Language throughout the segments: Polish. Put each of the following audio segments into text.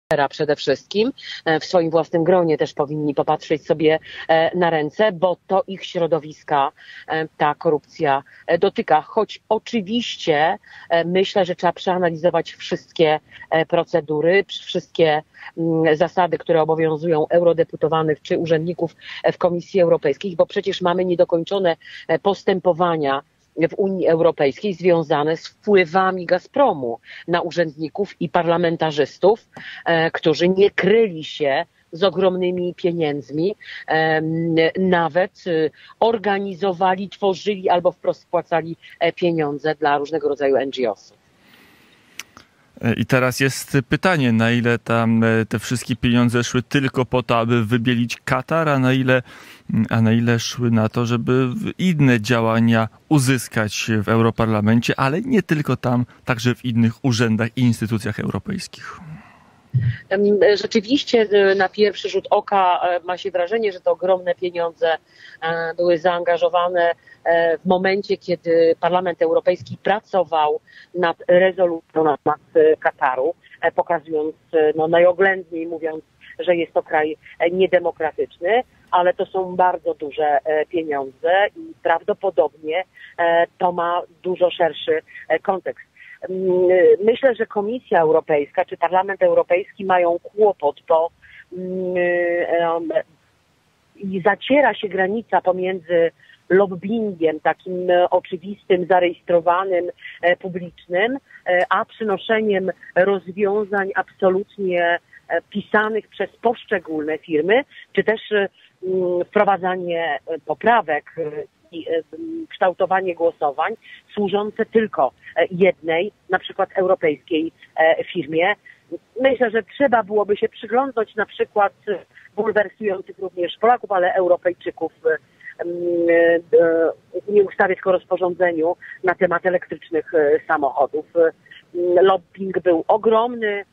przede wszystkim w swoim własnym gronie też powinni popatrzeć sobie na ręce, bo to ich środowiska ta korupcja dotyka. Choć oczywiście myślę, że trzeba przeanalizować wszystkie procedury, wszystkie zasady, które obowiązują eurodeputowanych czy urzędników w Komisji Europejskiej, bo przecież mamy niedokończone postępowania w Unii Europejskiej związane z wpływami Gazpromu na urzędników i parlamentarzystów, którzy nie kryli się z ogromnymi pieniędzmi, nawet organizowali, tworzyli albo wprost spłacali pieniądze dla różnego rodzaju NGO-sów. I teraz jest pytanie, na ile tam te wszystkie pieniądze szły tylko po to, aby wybielić Katar, a na ile szły na to, żeby inne działania uzyskać w Europarlamencie, ale nie tylko tam, także w innych urzędach i instytucjach europejskich. Rzeczywiście na pierwszy rzut oka ma się wrażenie, że te ogromne pieniądze były zaangażowane w momencie, kiedy Parlament Europejski pracował nad rezolucją na temat Kataru, pokazując najoględniej mówiąc, że jest to kraj niedemokratyczny, ale to są bardzo duże pieniądze i prawdopodobnie to ma dużo szerszy kontekst. Myślę, że Komisja Europejska czy Parlament Europejski mają kłopot, bo zaciera się granica pomiędzy lobbingiem takim oczywistym, zarejestrowanym, publicznym, a przynoszeniem rozwiązań absolutnie pisanych przez poszczególne firmy, czy też wprowadzanie poprawek i kształtowanie głosowań służące tylko jednej, na przykład europejskiej firmie. Myślę, że trzeba byłoby się przyglądać na przykład bulwersujących również Polaków, ale Europejczyków nie ustawie, tylko rozporządzeniu na temat elektrycznych samochodów. Lobbying był ogromny,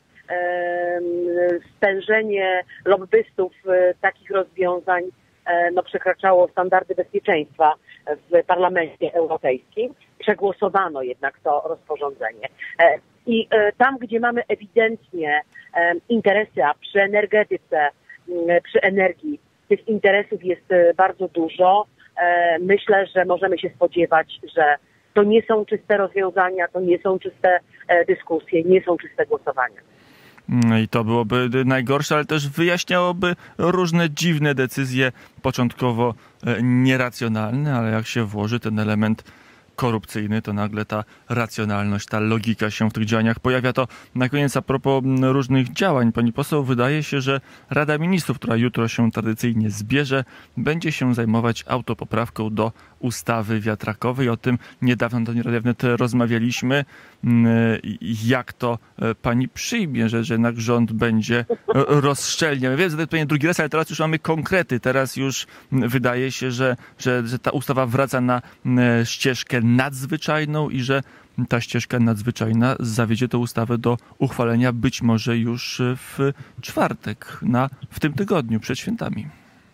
stężenie lobbystów takich rozwiązań przekraczało standardy bezpieczeństwa w Parlamencie Europejskim. Przegłosowano jednak to rozporządzenie. I tam, gdzie mamy ewidentnie interesy, a przy energetyce, przy energii tych interesów jest bardzo dużo, myślę, że możemy się spodziewać, że to nie są czyste rozwiązania, to nie są czyste dyskusje, nie są czyste głosowania. I to byłoby najgorsze, ale też wyjaśniałoby różne dziwne decyzje, początkowo nieracjonalne, ale jak się włoży ten element korupcyjny, to nagle ta racjonalność, ta logika się w tych działaniach pojawia. To na koniec a propos różnych działań. Pani poseł, wydaje się, że Rada Ministrów, która jutro się tradycyjnie zbierze, będzie się zajmować autopoprawką do ustawy wiatrakowej. O tym niedawno, Antoni wnet rozmawialiśmy. Jak to pani przyjmie, że jednak rząd będzie rozszczelniał? Ja wiem, że to pytanie drugi raz, ale teraz już mamy konkrety. Teraz już wydaje się, że ta ustawa wraca na ścieżkę nadzwyczajną i że ta ścieżka nadzwyczajna zawiedzie tę ustawę do uchwalenia być może już w czwartek, w tym tygodniu, przed świętami.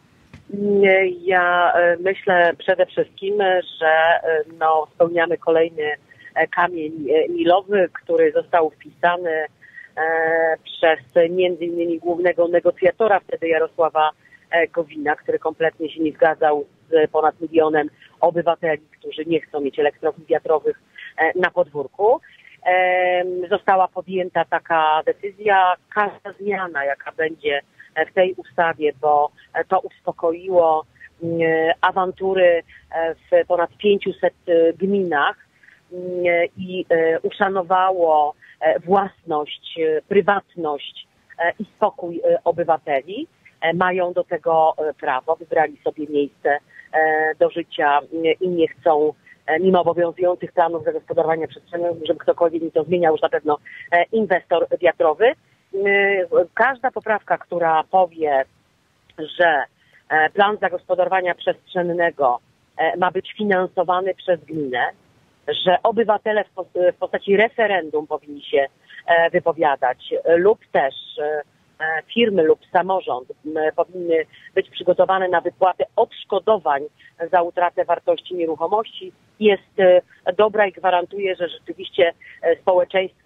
Ja myślę przede wszystkim, że spełniamy kolejny kamień milowy, który został wpisany przez między innymi głównego negocjatora wtedy Jarosława Gowina, który kompletnie się nie zgadzał z ponad 1 milionem obywateli, którzy nie chcą mieć elektrowni wiatrowych na podwórku. Została podjęta taka decyzja, każda zmiana, jaka będzie w tej ustawie, bo to uspokoiło awantury w ponad 500 gminach i uszanowało własność, prywatność i spokój obywateli. Mają do tego prawo, wybrali sobie miejsce do życia i nie chcą, mimo obowiązujących planów zagospodarowania przestrzennego, żeby ktokolwiek im to zmieniał, już na pewno inwestor wiatrowy. Każda poprawka, która powie, że plan zagospodarowania przestrzennego ma być finansowany przez gminę, że obywatele w postaci referendum powinni się wypowiadać lub też firmy lub samorząd powinny być przygotowane na wypłatę odszkodowań za utratę wartości nieruchomości, jest dobra i gwarantuje, że rzeczywiście społeczeństwo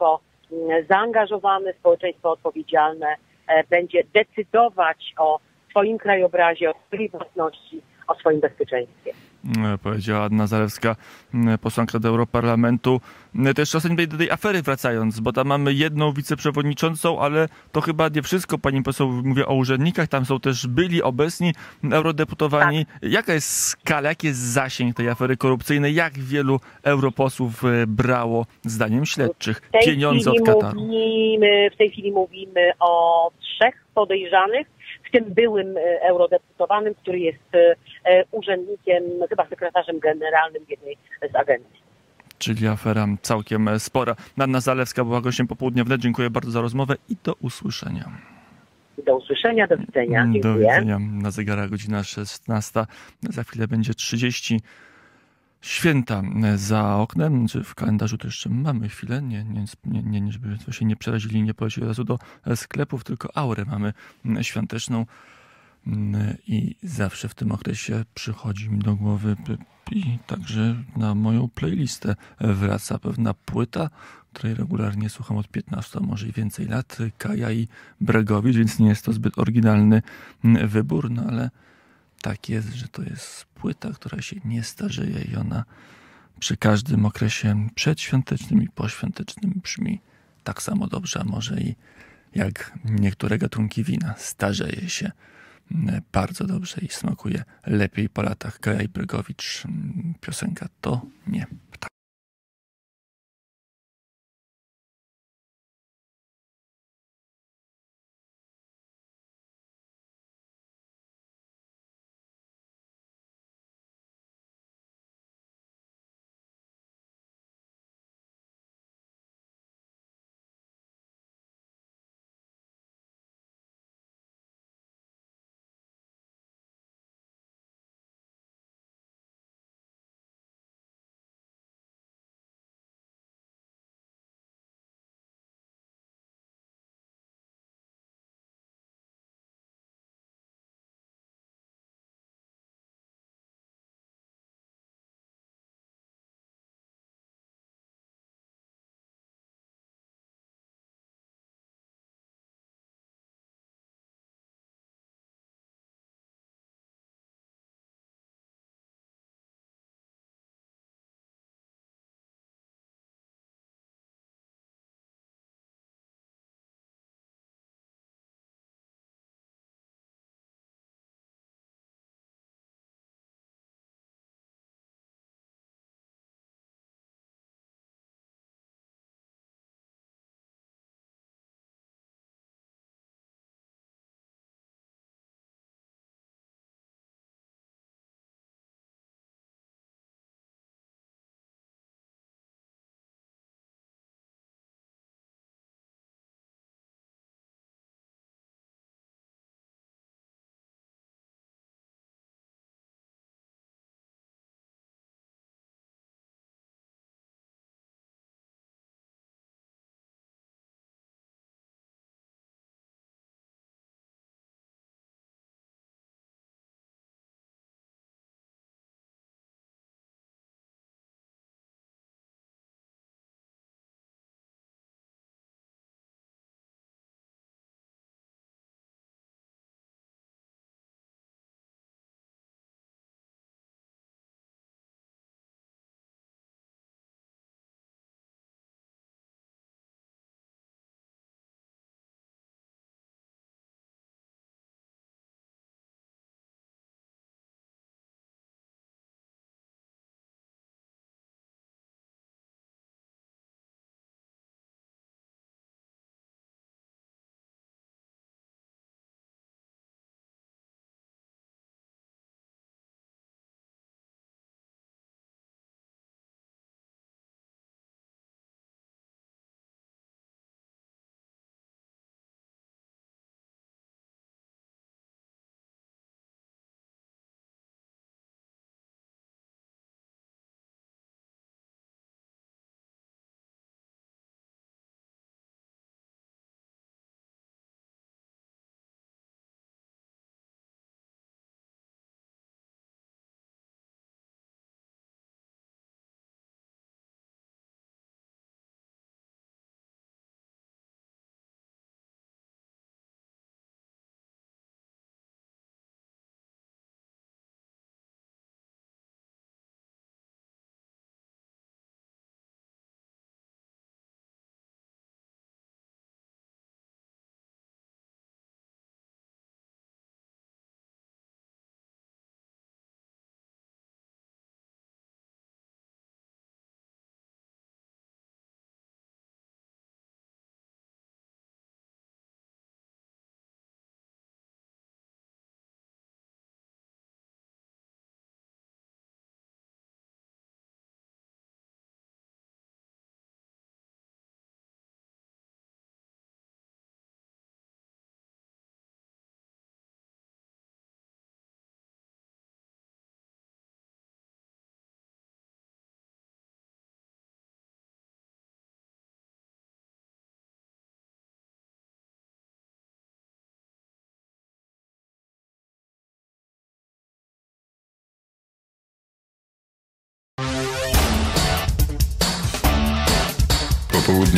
zaangażowane społeczeństwo odpowiedzialne będzie decydować o swoim krajobrazie, o swojej własności, o swoim bezpieczeństwie. Powiedziała Anna Zalewska, posłanka do Europarlamentu. Też czasem do tej afery wracając, bo tam mamy jedną wiceprzewodniczącą, ale to chyba nie wszystko, pani poseł, mówię o urzędnikach, tam są też byli, obecni eurodeputowani. Tak. Jaka jest skala, jaki jest zasięg tej afery korupcyjnej? Jak wielu europosłów brało, zdaniem śledczych, pieniądze od Kataru? W tej chwili mówimy o 3 podejrzanych, w tym byłym eurodeputowanym, który jest urzędnikiem, chyba sekretarzem generalnym jednej z agencji. Czyli afera całkiem spora. Anna Zalewska była gościem Popołudnia Wnet. Dziękuję bardzo za rozmowę i do usłyszenia. Do usłyszenia, do widzenia. Dziękuję. Do widzenia. Na zegarach godzina 16. Za chwilę będzie 30. Święta za oknem, czy w kalendarzu to jeszcze mamy chwilę, nie żeby się nie przerazili, nie polecieli od razu do sklepów, tylko aurę mamy świąteczną i zawsze w tym okresie przychodzi mi do głowy i także na moją playlistę wraca pewna płyta, której regularnie słucham od 15, a może i więcej lat, Kaja i Bregowicz, więc nie jest to zbyt oryginalny wybór, no ale tak jest, że to jest płyta, która się nie starzeje i ona przy każdym okresie przedświątecznym i poświątecznym brzmi tak samo dobrze, a może i jak niektóre gatunki wina starzeje się bardzo dobrze i smakuje lepiej po latach. Kaja i Bregowicz, piosenka To nie ptak.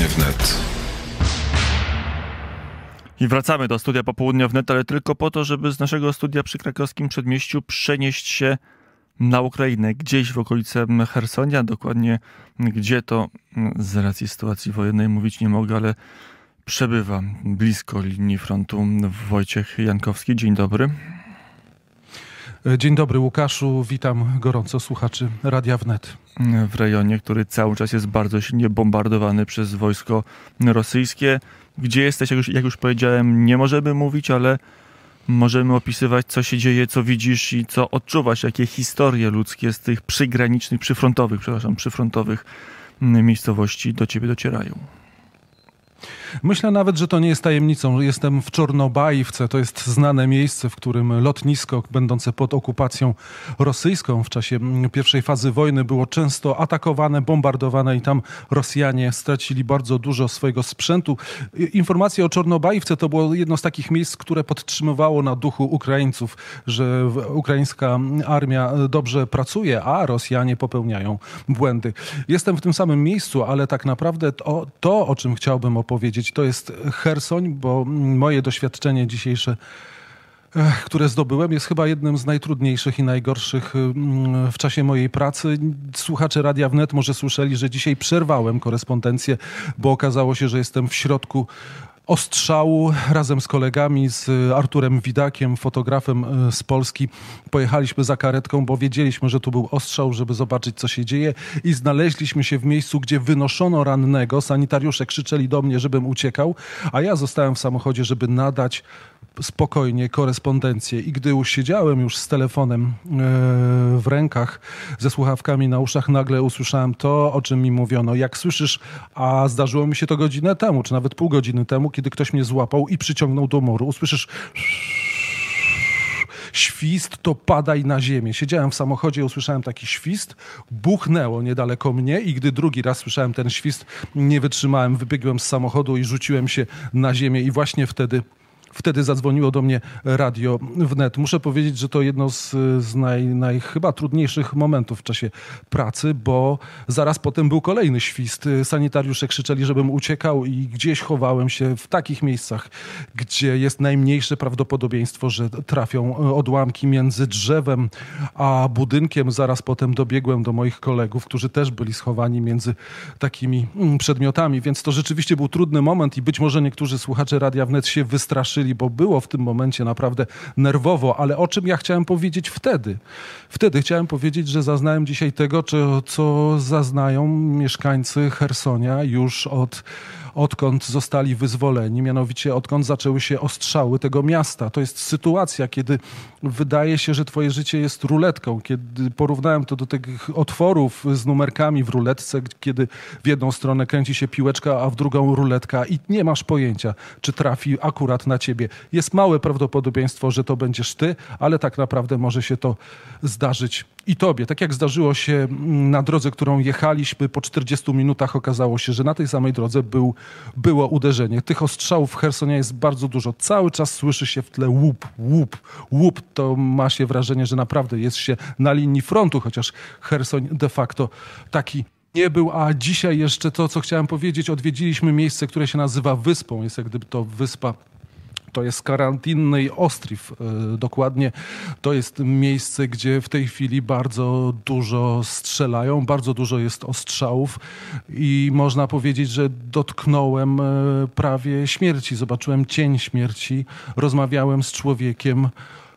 Popołudnie wnet. I wracamy do studia Popołudnia wnet, ale tylko po to, żeby z naszego studia przy krakowskim Przedmieściu przenieść się na Ukrainę, gdzieś w okolice Chersonia, dokładnie gdzie to z racji sytuacji wojennej mówić nie mogę, ale przebywa blisko linii frontu Wojciech Jankowski. Dzień dobry. Dzień dobry, Łukaszu, witam gorąco słuchaczy Radia Wnet. W rejonie, który cały czas jest bardzo silnie bombardowany przez wojsko rosyjskie. Gdzie jesteś, jak już powiedziałem, nie możemy mówić, ale możemy opisywać, co się dzieje, co widzisz i co odczuwasz, jakie historie ludzkie z tych przyfrontowych miejscowości do ciebie docierają. Myślę nawet, że to nie jest tajemnicą. Jestem w Czornobajówce. To jest znane miejsce, w którym lotnisko będące pod okupacją rosyjską w czasie pierwszej fazy wojny było często atakowane, bombardowane i tam Rosjanie stracili bardzo dużo swojego sprzętu. Informacje o Czornobajówce to było jedno z takich miejsc, które podtrzymywało na duchu Ukraińców, że ukraińska armia dobrze pracuje, a Rosjanie popełniają błędy. Jestem w tym samym miejscu, ale tak naprawdę to o czym chciałbym opowiedzieć, to jest Chersoń, bo moje doświadczenie dzisiejsze, które zdobyłem, jest chyba jednym z najtrudniejszych i najgorszych w czasie mojej pracy. Słuchacze Radia Wnet może słyszeli, że dzisiaj przerwałem korespondencję, bo okazało się, że jestem w środku ostrzału. Razem z kolegami, z Arturem Widakiem, fotografem z Polski, pojechaliśmy za karetką, bo wiedzieliśmy, że tu był ostrzał, żeby zobaczyć, co się dzieje, i znaleźliśmy się w miejscu, gdzie wynoszono rannego. Sanitariusze krzyczeli do mnie, żebym uciekał, a ja zostałem w samochodzie, żeby nadać spokojnie korespondencję. I gdy siedziałem już z telefonem w rękach, ze słuchawkami na uszach, nagle usłyszałem to, o czym mi mówiono. Jak słyszysz, a zdarzyło mi się to godzinę temu, czy nawet pół godziny temu, kiedy ktoś mnie złapał i przyciągnął do muru. Usłyszysz świst, to padaj na ziemię. Siedziałem w samochodzie i usłyszałem taki świst, buchnęło niedaleko mnie i gdy drugi raz słyszałem ten świst, nie wytrzymałem, wybiegłem z samochodu i rzuciłem się na ziemię i właśnie wtedy zadzwoniło do mnie Radio Wnet. Muszę powiedzieć, że to jedno z chyba trudniejszych momentów w czasie pracy, bo zaraz potem był kolejny świst. Sanitariusze krzyczeli, żebym uciekał i gdzieś chowałem się w takich miejscach, gdzie jest najmniejsze prawdopodobieństwo, że trafią odłamki między drzewem a budynkiem. Zaraz potem dobiegłem do moich kolegów, którzy też byli schowani między takimi przedmiotami, więc to rzeczywiście był trudny moment i być może niektórzy słuchacze Radia Wnet się wystraszyli, bo było w tym momencie naprawdę nerwowo, ale o czym ja chciałem powiedzieć wtedy? Wtedy chciałem powiedzieć, że zaznałem dzisiaj tego, co zaznają mieszkańcy Chersonia już odkąd zostali wyzwoleni, mianowicie odkąd zaczęły się ostrzały tego miasta. To jest sytuacja, kiedy wydaje się, że twoje życie jest ruletką. Kiedy porównałem to do tych otworów z numerkami w ruletce, kiedy w jedną stronę kręci się piłeczka, a w drugą ruletka i nie masz pojęcia, czy trafi akurat na ciebie. Jest małe prawdopodobieństwo, że to będziesz ty, ale tak naprawdę może się to zdarzyć i tobie. Tak jak zdarzyło się na drodze, którą jechaliśmy, po 40 minutach okazało się, że na tej samej drodze było uderzenie. Tych ostrzałów w Chersonie jest bardzo dużo. Cały czas słyszy się w tle łup, łup, łup. To ma się wrażenie, że naprawdę jest się na linii frontu, chociaż Chersoń de facto taki nie był. A dzisiaj jeszcze to, co chciałem powiedzieć, odwiedziliśmy miejsce, które się nazywa Wyspą. Jest jak gdyby to wyspa. To jest Karantinny Ostrów. Dokładnie to jest miejsce, gdzie w tej chwili bardzo dużo strzelają, bardzo dużo jest ostrzałów i można powiedzieć, że dotknąłem prawie śmierci. Zobaczyłem cień śmierci. Rozmawiałem z człowiekiem,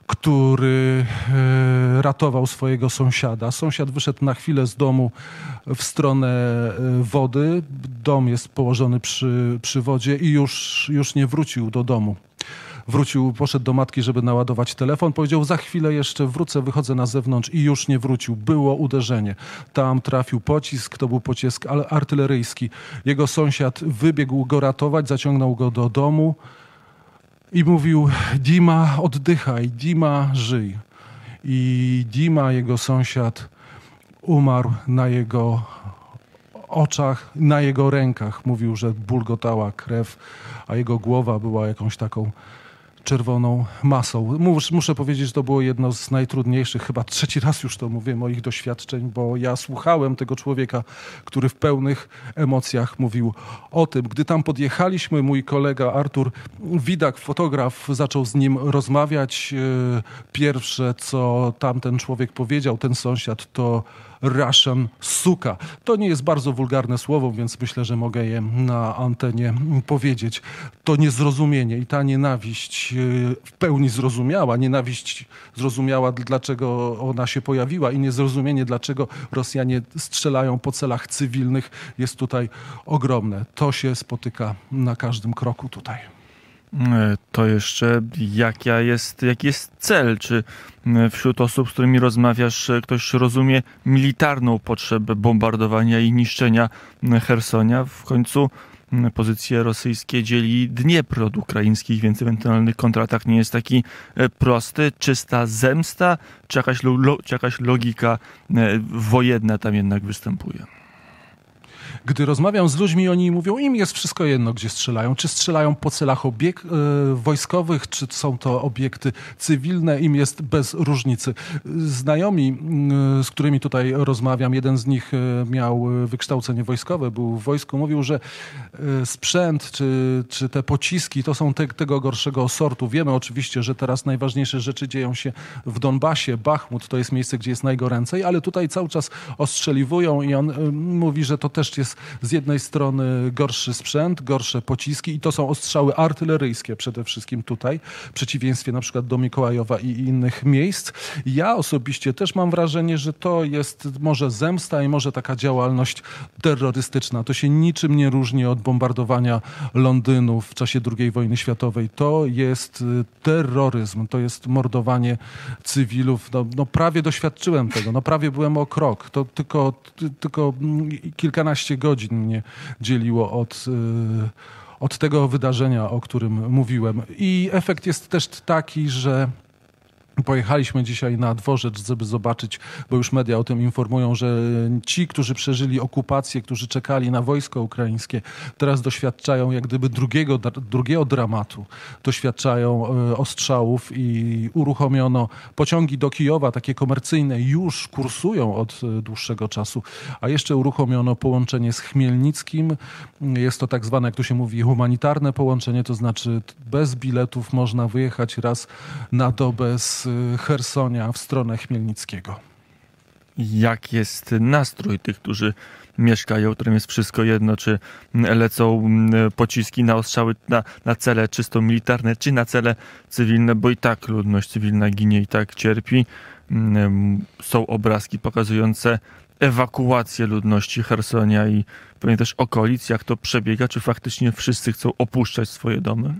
który ratował swojego sąsiada. Sąsiad wyszedł na chwilę z domu w stronę wody. Dom jest położony przy wodzie i już nie wrócił do domu. Poszedł do matki, żeby naładować telefon. Powiedział, za chwilę jeszcze wrócę, wychodzę na zewnątrz i już nie wrócił. Było uderzenie. Tam trafił pocisk, to był pocisk artyleryjski. Jego sąsiad wybiegł go ratować, zaciągnął go do domu i mówił, Dima, oddychaj, Dima, żyj. I Dima, jego sąsiad, umarł na jego oczach, na jego rękach. Mówił, że bulgotała krew, a jego głowa była jakąś taką czerwoną masą. Muszę powiedzieć, że to było jedno z najtrudniejszych, chyba trzeci raz już to mówię, moich doświadczeń, bo ja słuchałem tego człowieka, który w pełnych emocjach mówił o tym. Gdy tam podjechaliśmy, mój kolega Artur Widak, fotograf, zaczął z nim rozmawiać. Pierwsze, co tamten człowiek powiedział, ten sąsiad, to Russian suka. To nie jest bardzo wulgarne słowo, więc myślę, że mogę je na antenie powiedzieć. To niezrozumienie i ta nienawiść w pełni zrozumiała. Nienawiść zrozumiała, dlaczego ona się pojawiła i niezrozumienie, dlaczego Rosjanie strzelają po celach cywilnych, jest tutaj ogromne. To się spotyka na każdym kroku tutaj. To jeszcze jaki jest cel? Czy wśród osób, z którymi rozmawiasz, ktoś rozumie militarną potrzebę bombardowania i niszczenia Chersonia? W końcu pozycje rosyjskie dzieli Dniepr od ukraińskich, więc ewentualny kontratak nie jest taki prosty. Czysta zemsta, czy jakaś logika wojenna tam jednak występuje? Gdy rozmawiam z ludźmi, oni mówią, im jest wszystko jedno, gdzie strzelają. Czy strzelają po celach wojskowych, czy są to obiekty cywilne, im jest bez różnicy. Znajomi, z którymi tutaj rozmawiam, jeden z nich miał wykształcenie wojskowe, był w wojsku, mówił, że sprzęt czy te pociski to są tego gorszego sortu. Wiemy oczywiście, że teraz najważniejsze rzeczy dzieją się w Donbasie. Bachmut to jest miejsce, gdzie jest najgoręcej, ale tutaj cały czas ostrzeliwują i on mówi, że to też jest z jednej strony gorszy sprzęt, gorsze pociski i to są ostrzały artyleryjskie przede wszystkim tutaj, w przeciwieństwie na przykład do Mikołajowa i innych miejsc. Ja osobiście też mam wrażenie, że to jest może zemsta i może taka działalność terrorystyczna. To się niczym nie różni od bombardowania Londynu w czasie II wojny światowej. To jest terroryzm, to jest mordowanie cywilów. No prawie doświadczyłem tego, no prawie byłem o krok. To tylko kilkanaście godzin mnie dzieliło od tego wydarzenia, o którym mówiłem. I efekt jest też taki, że pojechaliśmy dzisiaj na dworzec, żeby zobaczyć, bo już media o tym informują, że ci, którzy przeżyli okupację, którzy czekali na wojsko ukraińskie, teraz doświadczają jak gdyby drugiego dramatu. Doświadczają ostrzałów i uruchomiono pociągi do Kijowa, takie komercyjne, już kursują od dłuższego czasu, a jeszcze uruchomiono połączenie z Chmielnickim. Jest to tak zwane, jak tu się mówi, humanitarne połączenie, to znaczy bez biletów można wyjechać raz na dobę z Chersonia w stronę Chmielnickiego. Jak jest nastrój tych, którzy mieszkają, którym jest wszystko jedno, czy lecą pociski na ostrzały na cele czysto militarne, czy na cele cywilne, bo i tak ludność cywilna ginie, i tak cierpi. Są obrazki pokazujące ewakuację ludności Chersonia i pewnie też okolic, jak to przebiega, czy faktycznie wszyscy chcą opuszczać swoje domy?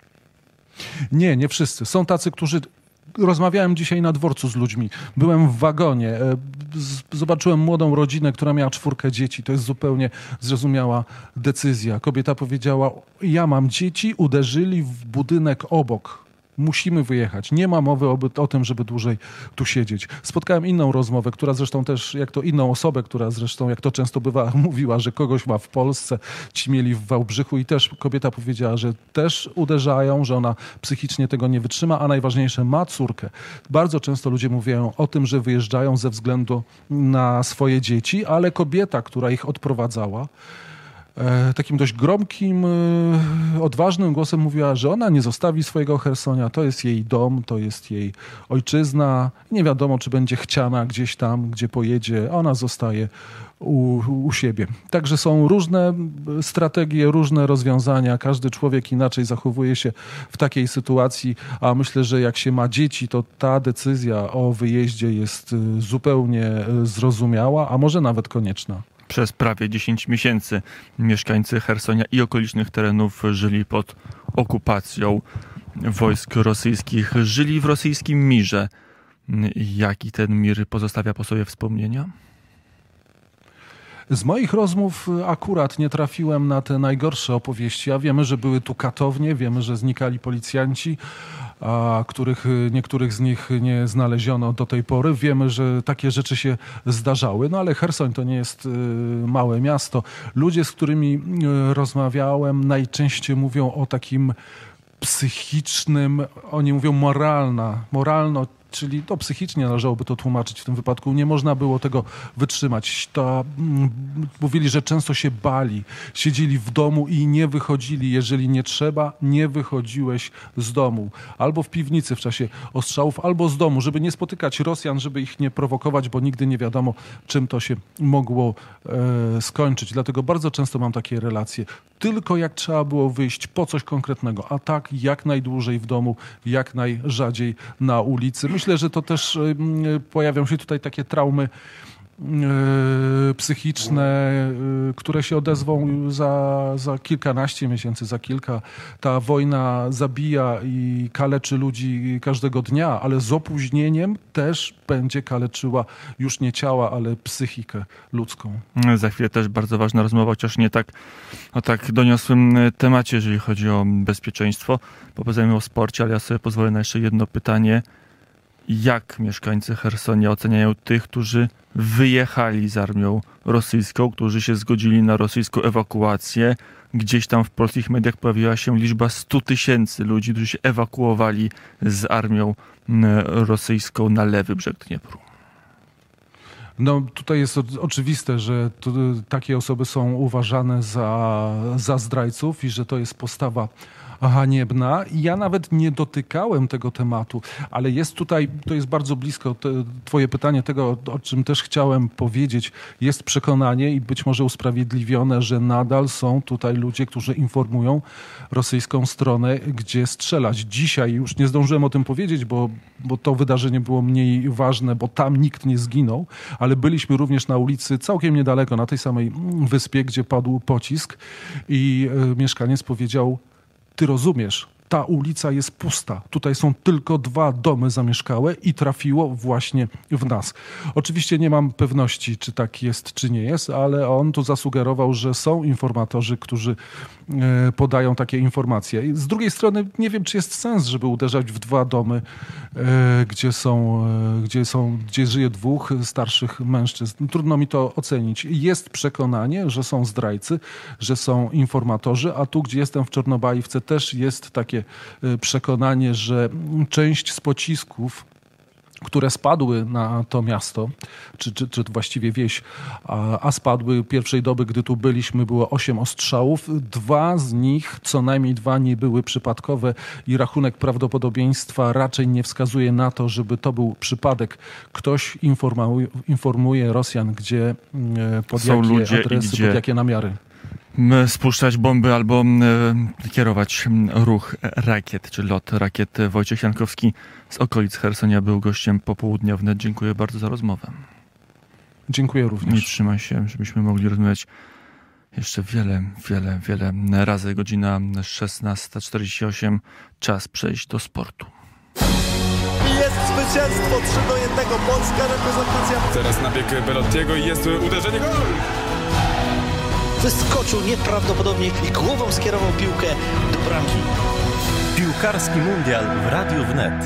Nie wszyscy. Są tacy, którzy... Rozmawiałem dzisiaj na dworcu z ludźmi. Byłem w wagonie. Zobaczyłem młodą rodzinę, która miała 4 dzieci. To jest zupełnie zrozumiała decyzja. Kobieta powiedziała, ja mam dzieci, uderzyli w budynek obok. Musimy wyjechać. Nie ma mowy o tym, żeby dłużej tu siedzieć. Spotkałem inną rozmowę, która zresztą też, inną osobę, która zresztą, jak to często bywa, mówiła, że kogoś ma w Polsce, ci mieli w Wałbrzychu i też kobieta powiedziała, że też uderzają, że ona psychicznie tego nie wytrzyma, a najważniejsze, ma córkę. Bardzo często ludzie mówią o tym, że wyjeżdżają ze względu na swoje dzieci, ale kobieta, która ich odprowadzała, takim dość gromkim, odważnym głosem mówiła, że ona nie zostawi swojego Chersonia, to jest jej dom, to jest jej ojczyzna. Nie wiadomo, czy będzie chciana gdzieś tam, gdzie pojedzie. Ona zostaje u siebie. Także są różne strategie, różne rozwiązania. Każdy człowiek inaczej zachowuje się w takiej sytuacji, a myślę, że jak się ma dzieci, to ta decyzja o wyjeździe jest zupełnie zrozumiała, a może nawet konieczna. Przez prawie 10 miesięcy mieszkańcy Chersonia i okolicznych terenów żyli pod okupacją wojsk rosyjskich. Żyli w rosyjskim mirze. Jaki ten mir pozostawia po sobie wspomnienia? Z moich rozmów akurat nie trafiłem na te najgorsze opowieści, a wiemy, że były tu katownie, wiemy, że znikali policjanci, a niektórych z nich nie znaleziono do tej pory. Wiemy, że takie rzeczy się zdarzały, no ale Cherson to nie jest małe miasto. Ludzie, z którymi rozmawiałem, najczęściej mówią o takim psychicznym, oni mówią moralno, czyli to psychicznie należałoby to tłumaczyć w tym wypadku. Nie można było tego wytrzymać. Mówili, że często się bali, siedzieli w domu i nie wychodzili. Jeżeli nie trzeba, nie wychodziłeś z domu. Albo w piwnicy w czasie ostrzałów, albo z domu, żeby nie spotykać Rosjan, żeby ich nie prowokować, bo nigdy nie wiadomo, czym to się mogło skończyć. Dlatego bardzo często mam takie relacje. Tylko jak trzeba było wyjść po coś konkretnego, a tak jak najdłużej w domu, jak najrzadziej na ulicy. Myślę, że to też pojawią się tutaj takie traumy psychiczne, które się odezwą za kilkanaście miesięcy, za kilka. Ta wojna zabija i kaleczy ludzi każdego dnia, ale z opóźnieniem też będzie kaleczyła już nie ciała, ale psychikę ludzką. Za chwilę też bardzo ważna rozmowa, chociaż nie tak o tak doniosłym temacie, jeżeli chodzi o bezpieczeństwo. Powiedzmy o sporcie, ale ja sobie pozwolę na jeszcze jedno pytanie. Jak mieszkańcy Chersonia oceniają tych, którzy wyjechali z armią rosyjską, którzy się zgodzili na rosyjską ewakuację? Gdzieś tam w polskich mediach pojawiła się liczba 100 000 ludzi, którzy się ewakuowali z armią rosyjską na lewy brzeg Dniepru. No tutaj jest oczywiste, że takie osoby są uważane za zdrajców i że to jest postawa haniebna. Ja nawet nie dotykałem tego tematu, ale jest tutaj, to jest bardzo blisko twoje pytanie, tego, o czym też chciałem powiedzieć. Jest przekonanie i być może usprawiedliwione, że nadal są tutaj ludzie, którzy informują rosyjską stronę, gdzie strzelać. Dzisiaj już nie zdążyłem o tym powiedzieć, bo to wydarzenie było mniej ważne, bo tam nikt nie zginął, ale byliśmy również na ulicy całkiem niedaleko, na tej samej wyspie, gdzie padł pocisk i mieszkaniec powiedział: ty rozumiesz, ta ulica jest pusta. Tutaj są tylko 2 domy zamieszkałe i trafiło właśnie w nas. Oczywiście nie mam pewności, czy tak jest, czy nie jest, ale on tu zasugerował, że są informatorzy, którzy podają takie informacje. Z drugiej strony nie wiem, czy jest sens, żeby uderzać w 2 domy, gdzie żyje 2 starszych mężczyzn. Trudno mi to ocenić. Jest przekonanie, że są zdrajcy, że są informatorzy, a tu, gdzie jestem w Czornobajówce, też jest takie przekonanie, że część z pocisków, które spadły na to miasto, czy właściwie wieś, a spadły pierwszej doby, gdy tu byliśmy, było 8 ostrzałów. 2 z nich, co najmniej 2 nie były przypadkowe i rachunek prawdopodobieństwa raczej nie wskazuje na to, żeby to był przypadek. Ktoś informuje Rosjan, gdzie, pod są jakie ludzie adresy, gdzie pod jakie namiary spuszczać bomby albo kierować ruch rakiet, czy lot rakiet. Wojciech Jankowski z okolic Chersonia był gościem Popołudnia Wnet. Dziękuję bardzo za rozmowę. Dziękuję również. I trzymaj się, żebyśmy mogli rozmawiać jeszcze wiele razy. Godzina 16:48. Czas przejść do sportu. Jest zwycięstwo 3-1. Polska reprezentacja. Teraz nabieg Belottiego i jest uderzenie, gol! Wyskoczył nieprawdopodobnie i głową skierował piłkę do bramki. Piłkarski mundial w Radiu Wnet.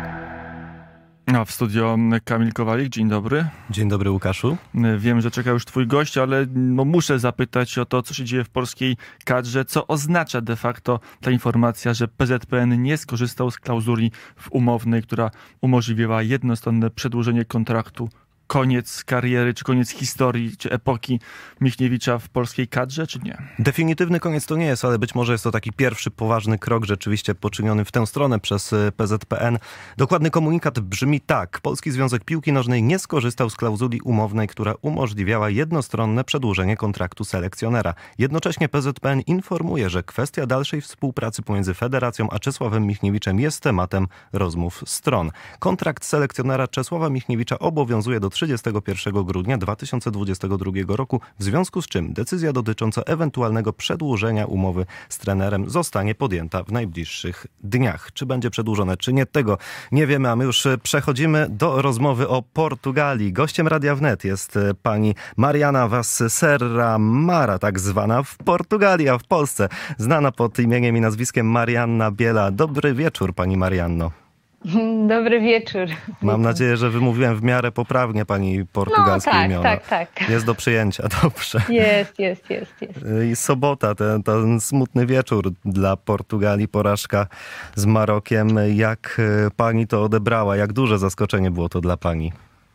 A w studio Kamil Kowalik. Dzień dobry. Dzień dobry, Łukaszu. Wiem, że czeka już twój gość, ale muszę zapytać o to, co się dzieje w polskiej kadrze. Co oznacza de facto ta informacja, że PZPN nie skorzystał z klauzuli umownej, która umożliwiała jednostronne przedłużenie kontraktu? Koniec kariery, czy koniec historii, czy epoki Michniewicza w polskiej kadrze, czy nie? Definitywny koniec to nie jest, ale być może jest to taki pierwszy poważny krok rzeczywiście poczyniony w tę stronę przez PZPN. Dokładny komunikat brzmi tak. Polski Związek Piłki Nożnej nie skorzystał z klauzuli umownej, która umożliwiała jednostronne przedłużenie kontraktu selekcjonera. Jednocześnie PZPN informuje, że kwestia dalszej współpracy pomiędzy Federacją a Czesławem Michniewiczem jest tematem rozmów stron. Kontrakt selekcjonera Czesława Michniewicza obowiązuje do 31 grudnia 2022 roku, w związku z czym decyzja dotycząca ewentualnego przedłużenia umowy z trenerem zostanie podjęta w najbliższych dniach. Czy będzie przedłużone, czy nie, tego nie wiemy, a my już przechodzimy do rozmowy o Portugalii. Gościem Radia Wnet jest pani Mariana Vasserra Mara, tak zwana w Portugalii, a w Polsce znana pod imieniem i nazwiskiem Marianna Biela. Dobry wieczór, pani Marianno. Dobry wieczór. Mam nadzieję, że wymówiłem w miarę poprawnie pani portugalskie imiona. Tak. Jest do przyjęcia, dobrze. Jest. I sobota, ten smutny wieczór dla Portugalii, porażka z Marokiem. Jak pani to odebrała? Jak duże zaskoczenie było to dla pani?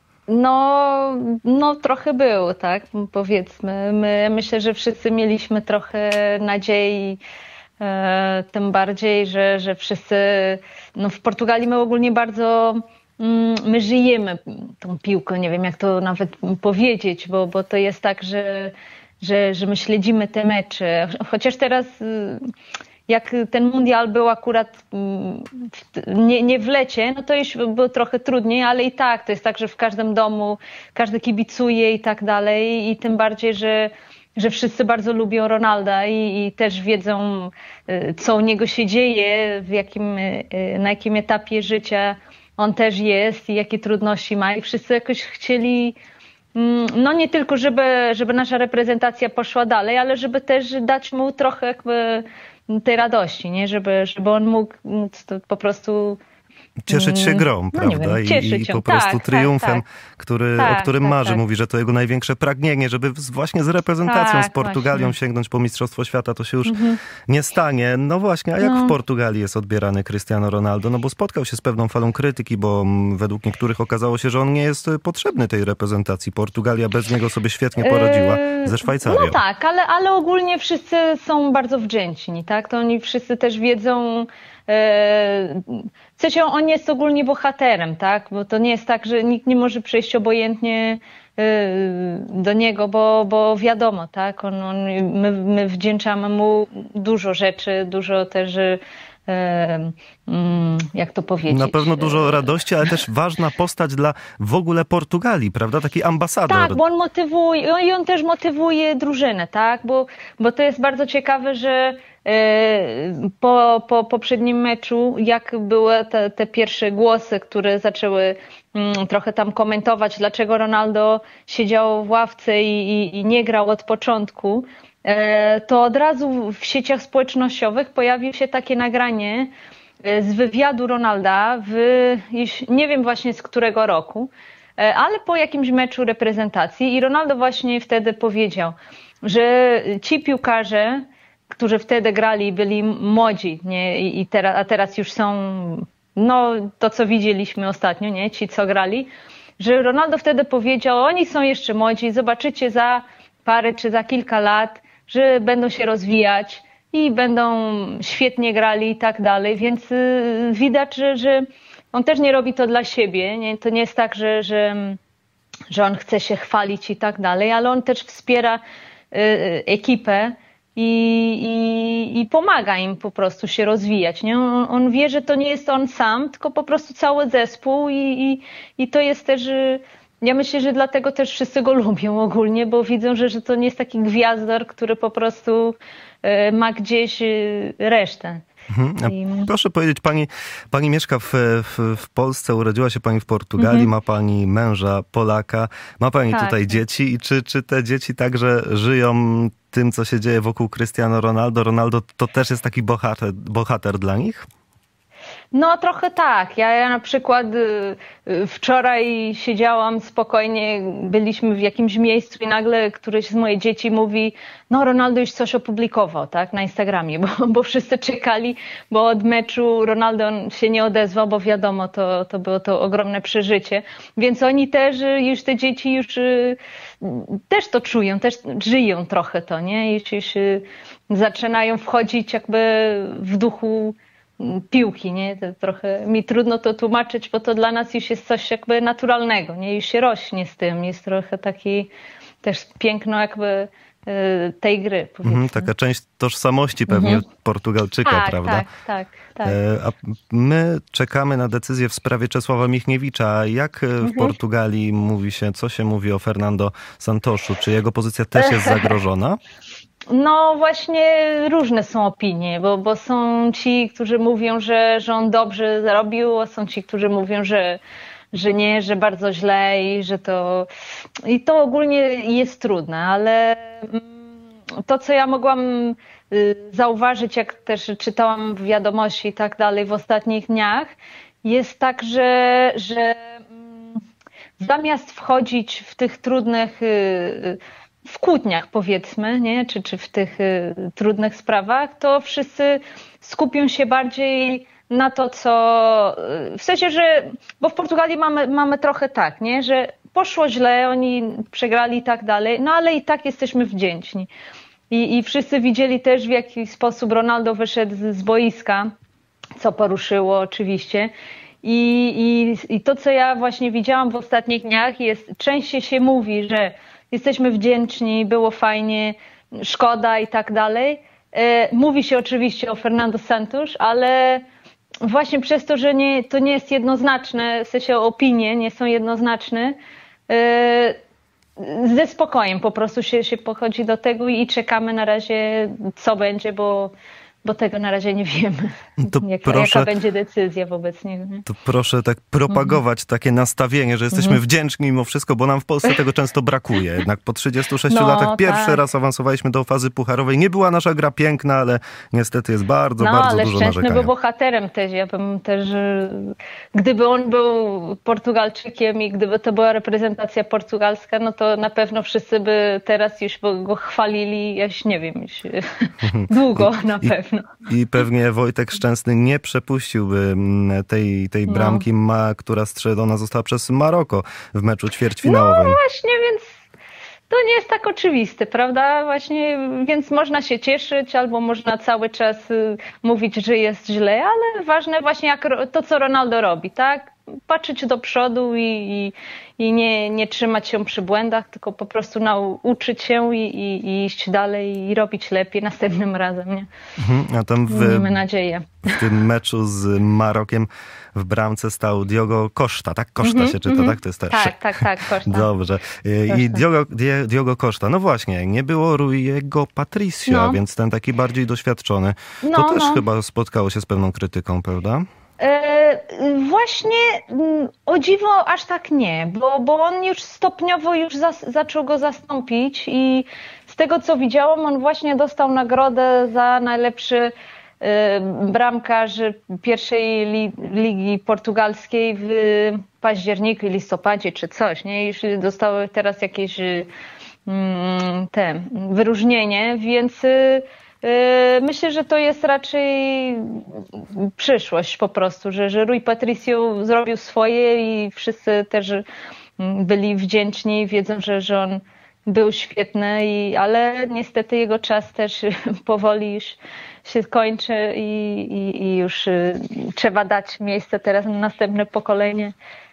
No trochę było, tak, powiedzmy. Myślę, że wszyscy mieliśmy trochę nadziei, tym bardziej, że wszyscy, w Portugalii my ogólnie bardzo, my żyjemy tą piłką, nie wiem jak to nawet powiedzieć, bo to jest tak, że my śledzimy te mecze, chociaż teraz jak ten mundial był akurat nie w lecie, no to już było trochę trudniej, ale i tak, to jest tak, że w każdym domu każdy kibicuje i tak dalej i tym bardziej, że wszyscy bardzo lubią Ronalda i też wiedzą, co u niego się dzieje, na jakim etapie życia on też jest i jakie trudności ma i wszyscy jakoś chcieli, nie tylko, żeby nasza reprezentacja poszła dalej, ale żeby też dać mu trochę jakby tej radości, nie? Żeby on mógł po prostu cieszyć się grą, prawda? I po prostu triumfem, o którym marzy. Tak. Mówi, że to jego największe pragnienie, żeby właśnie z reprezentacją, z Portugalią sięgnąć po Mistrzostwo Świata, to się już nie stanie. No właśnie, a jak w Portugalii jest odbierany Cristiano Ronaldo? No bo spotkał się z pewną falą krytyki, bo według niektórych okazało się, że on nie jest potrzebny tej reprezentacji. Portugalia bez niego sobie świetnie poradziła ze Szwajcarią. No tak, ale ogólnie wszyscy są bardzo wdzięczni, tak? To oni wszyscy też wiedzą, on jest ogólnie bohaterem, tak? Bo to nie jest tak, że nikt nie może przejść obojętnie do niego, bo wiadomo, tak? My wdzięczamy mu dużo rzeczy, dużo też, jak to powiedzieć? Na pewno dużo radości, ale też ważna postać dla w ogóle Portugalii, prawda? Taki ambasador. Tak, bo on motywuje i on też motywuje drużynę, tak? Bo to jest bardzo ciekawe, że po poprzednim meczu, jak były te pierwsze głosy, które zaczęły trochę tam komentować, dlaczego Ronaldo siedział w ławce i nie grał od początku, to od razu w sieciach społecznościowych pojawiło się takie nagranie z wywiadu Ronalda, nie wiem właśnie z którego roku, ale po jakimś meczu reprezentacji i Ronaldo właśnie wtedy powiedział, że ci piłkarze, którzy wtedy grali, byli młodzi, nie? A teraz już są, to co widzieliśmy ostatnio, nie? Ci co grali, że Ronaldo wtedy powiedział, oni są jeszcze młodzi, zobaczycie za parę czy za kilka lat, że będą się rozwijać i będą świetnie grali i tak dalej, więc widać, że on też nie robi to dla siebie, nie? To nie jest tak, że on chce się chwalić i tak dalej, ale on też wspiera ekipę i pomaga im po prostu się rozwijać. Nie? On wie, że to nie jest on sam, tylko po prostu cały zespół i to jest też, ja myślę, że dlatego też wszyscy go lubią ogólnie, bo widzą, że to nie jest taki gwiazdor, który po prostu ma gdzieś resztę. Proszę powiedzieć, pani mieszka w Polsce, urodziła się pani w Portugalii, ma pani męża Polaka, ma pani tutaj dzieci i czy te dzieci także żyją tym, co się dzieje wokół Cristiano Ronaldo? Ronaldo to też jest taki bohater dla nich? No trochę tak. Ja na przykład wczoraj siedziałam spokojnie, byliśmy w jakimś miejscu i nagle któreś z moich dzieci mówi, Ronaldo już coś opublikował, tak, na Instagramie, bo wszyscy czekali, bo od meczu Ronaldo się nie odezwał, bo wiadomo, to było to ogromne przeżycie, więc oni też, już te dzieci już też to czują, też żyją trochę to, nie, już zaczynają wchodzić jakby w duchu piłki, nie? To trochę mi trudno to tłumaczyć, bo to dla nas już jest coś jakby naturalnego, nie? Już się rośnie z tym, jest trochę taki też piękno jakby tej gry, powiedzmy. Taka część tożsamości pewnie Portugalczyka, prawda? Tak. A my czekamy na decyzję w sprawie Czesława Michniewicza. Jak w Portugalii mówi się, co się mówi o Fernando Santoszu? Czy jego pozycja też jest zagrożona? No właśnie różne są opinie, bo są ci, którzy mówią, że on dobrze zarobił, a są ci, którzy mówią, że nie, że bardzo źle i to ogólnie jest trudne, ale to, co ja mogłam zauważyć, jak też czytałam w wiadomości i tak dalej w ostatnich dniach, jest tak, że zamiast wchodzić w tych trudnych, w kłótniach powiedzmy, nie? Czy w tych trudnych sprawach, to wszyscy skupią się bardziej na to, co... W sensie, że... Bo w Portugalii mamy trochę tak, nie? Że poszło źle, oni przegrali i tak dalej, no ale i tak jesteśmy wdzięczni. I wszyscy widzieli też, w jaki sposób Ronaldo wyszedł z boiska, co poruszyło oczywiście. I to, co ja właśnie widziałam w ostatnich dniach, jest, częściej się mówi, że jesteśmy wdzięczni, było fajnie, szkoda i tak dalej. Mówi się oczywiście o Fernando Santos, ale właśnie przez to, że to nie jest jednoznaczne, w sensie opinie nie są jednoznaczne, ze spokojem po prostu się podchodzi do tego i czekamy na razie, co będzie, bo tego na razie nie wiemy, jaka będzie decyzja wobec niego. Nie? To proszę tak propagować takie nastawienie, że jesteśmy wdzięczni mimo wszystko, bo nam w Polsce tego często brakuje. Jednak po 36 latach pierwszy raz awansowaliśmy do fazy pucharowej. Nie była nasza gra piękna, ale niestety jest bardzo dużo narzekania. Ale Szczęsny był bohaterem też. Ja bym też, gdyby on był Portugalczykiem i gdyby to była reprezentacja portugalska, no to na pewno wszyscy by teraz już go chwalili, nie wiem, już długo na pewno. I pewnie Wojtek Szczęsny nie przepuściłby tej bramki, która strzelona została przez Maroko w meczu ćwierćfinałowym. No właśnie, więc to nie jest tak oczywiste, prawda? Właśnie, więc można się cieszyć albo można cały czas mówić, że jest źle, ale ważne właśnie to, co Ronaldo robi, tak? Patrzeć do przodu i nie trzymać się przy błędach, tylko po prostu nauczyć się i iść dalej i robić lepiej następnym razem, nie? A tam miejmy nadzieję. W tym meczu z Marokiem w bramce stał Diogo Costa, tak? Costa się czyta, tak? To jest też. Tak, Costa. Dobrze. I Diogo Costa, no właśnie, nie było Ruiego Patricio, więc ten taki bardziej doświadczony. To też chyba spotkało się z pewną krytyką, prawda? Właśnie o dziwo aż tak nie, bo on już stopniowo zaczął go zastąpić i z tego co widziałam, on właśnie dostał nagrodę za najlepszy bramkarz pierwszej ligi portugalskiej w październiku, listopadzie czy coś, nie? Już dostały teraz jakieś wyróżnienie, więc myślę, że to jest raczej przyszłość po prostu, że Rui Patricio zrobił swoje i wszyscy też byli wdzięczni, wiedzą, że on był świetny, ale niestety jego czas też powoli już się kończy i już trzeba dać miejsce teraz na następne pokolenie.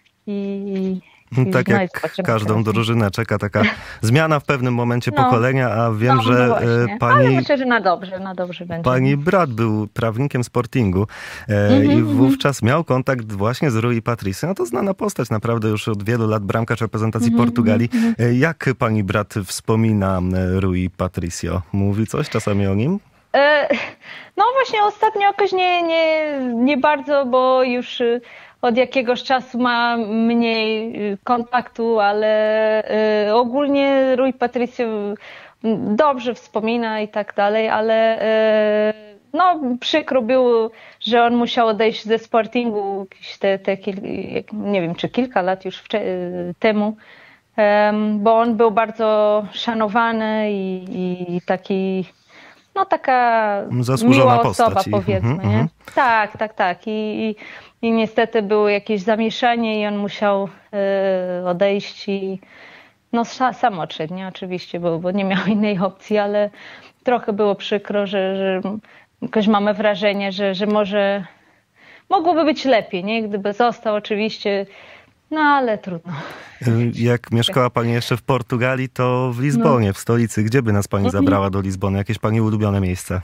Tak jak każdą drużynę czeka taka zmiana w pewnym momencie pokolenia, a wiem, że pani... Ale myślę, że na dobrze będzie. Pani brat był prawnikiem Sportingu i wówczas miał kontakt właśnie z Rui Patricio. No to znana postać naprawdę już od wielu lat, bramkarz reprezentacji Portugalii. Jak pani brat wspomina Rui Patricio? Mówi coś czasami o nim? No właśnie ostatnio jakoś nie bardzo, bo już od jakiegoś czasu ma mniej kontaktu, ale ogólnie Rui Patricio dobrze wspomina i tak dalej, ale przykro było, że on musiał odejść ze Sportingu nie wiem, czy kilka lat już temu, bo on był bardzo szanowany i taki taka zasłużona miła postać. osoba, powiedzmy, nie? Tak. I niestety było jakieś zamieszanie i on musiał odejść i sam odszedł, nie? Oczywiście, bo nie miał innej opcji, ale trochę było przykro, że jakoś mamy wrażenie, że może mogłoby być lepiej, nie? Gdyby został oczywiście, ale trudno. Jak mieszkała pani jeszcze w Portugalii, to w Lizbonie, w stolicy. Gdzie by nas pani zabrała do Lizbony? Jakieś pani ulubione miejsce?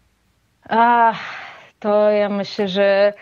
To ja myślę, że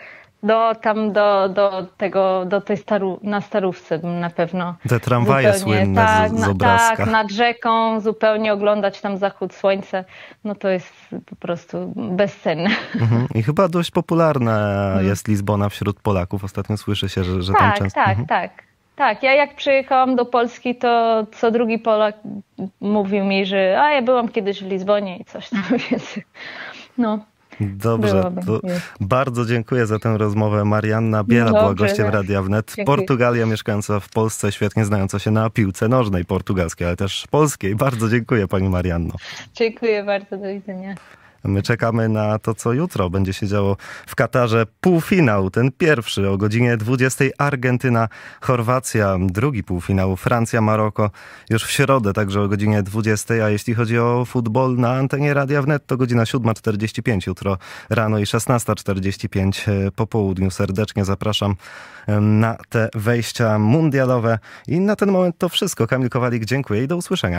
do tej na Starówce bym na pewno. Te tramwaje słynne z obrazka. Tak, nad rzeką, zupełnie oglądać tam zachód słońca, to jest po prostu bezcenne. I chyba dość popularna jest Lizbona wśród Polaków. Ostatnio słyszy się, że tam często... Tak, ja jak przyjechałam do Polski, to co drugi Polak mówił mi, że ja byłam kiedyś w Lizbonie i coś tam, więc Dobrze, to bardzo dziękuję za tę rozmowę. Marianna Biela była gościem Radia Wnet. Dziękuję. Portugalia, mieszkająca w Polsce, świetnie znająca się na piłce nożnej portugalskiej, ale też polskiej. Bardzo dziękuję pani Marianno. Dziękuję bardzo, do widzenia. My czekamy na to, co jutro będzie się działo w Katarze. Półfinał, ten pierwszy o godzinie 20. Argentyna, Chorwacja. Drugi półfinał Francja-Maroko już w środę, także o godzinie 20. A jeśli chodzi o futbol na antenie Radia Wnet, to godzina 7:45 jutro rano i 16:45 po południu. Serdecznie zapraszam na te wejścia mundialowe. I na ten moment to wszystko. Kamil Kowalik, dziękuję i do usłyszenia.